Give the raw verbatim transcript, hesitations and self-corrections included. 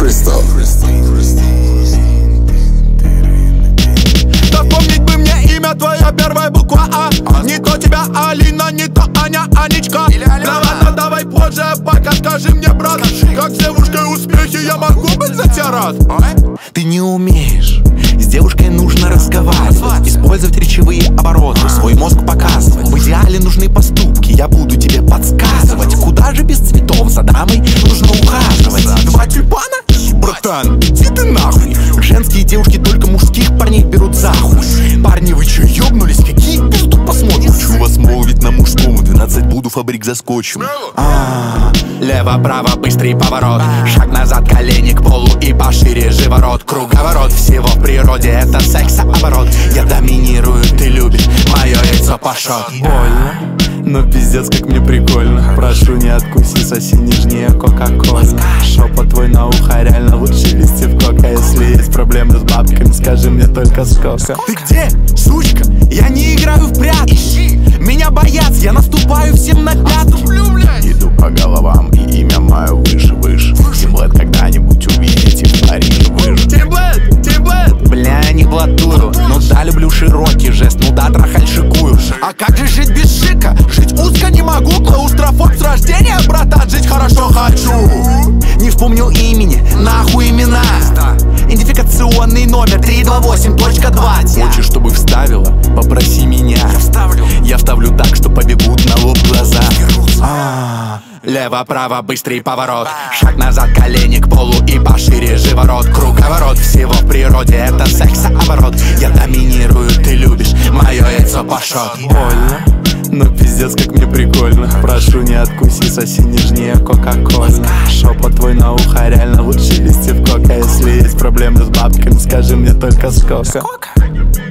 Crystal. Да вспомнить бы мне имя твое, первая буква А. Не то тебя Алина, не то Аня, Анечка. Давай, давай позже, пока скажи мне, брат, как с девушкой успехи я могу быть за тебя рад? Ты не умеешь, с девушкой нужно разговаривать, использовать речевые обороты, свой мозг показывать. В идеале нужны поступки, я буду тебе подсказывать. Куда же без цветов, за дамой нужно ухаживать. Два тюльпана? Братан, иди ты нахуй. Женские девушки только мужских парней берут за хуй. Парни, вы чё, ёбнулись? Какие пизду посмотрим? Хочу вас молвить на мужском, в двенадцать буду фабрик заскочим. А, Лево-право, быстрый поворот, шаг назад, колени к полу и пошире живород. Круговорот всего в природе, это секс-оборот. Я доминирую, ты любишь, мое яйцо пошел. Больно, но пиздец как мне прикольно. Прошу, не откуси, соси нежнее кока-кола. Шепот твой на ухо, реально лучше листьев кока. Если есть проблемы с бабками, скажи мне только сколько. Ты где, сучка? Я не играю в прятки. Меня боятся, я наступаю всем на пятку. Иду по головам, и имя мое выше-выше. Тимблэд когда-нибудь увидите в Париже выжить. Тимблэд, Тимблэд. Бля, не блатую, ну да, люблю широкий жест, ну да, трахаль шикую. А как же жить без шика? Жить узко не могу, клаустрофоб с рождения, братан, жить хорошо хочу. Не вспомнил имени, нахуй имена. Идентификационный номер три два восемь точка двадцать. Хочешь, чтобы вставила? Попроси меня. Я вставлю. Я вставлю так, что побегут на лоб глаза. А, лево-право, быстрый поворот, шаг назад, колени к полу и пошире живород. Круговорот всего в природе, это секс-оборот. Я доминирую, ты любишь, мое яйцо пошел. Больно, но пиздец как мне прикольно. Прошу, не откуси, соси нежнее кока-кола. Шепот твой на ухо, реально лучше листьев кока. Если есть проблемы с бабками, скажи мне только сколько. Сколько?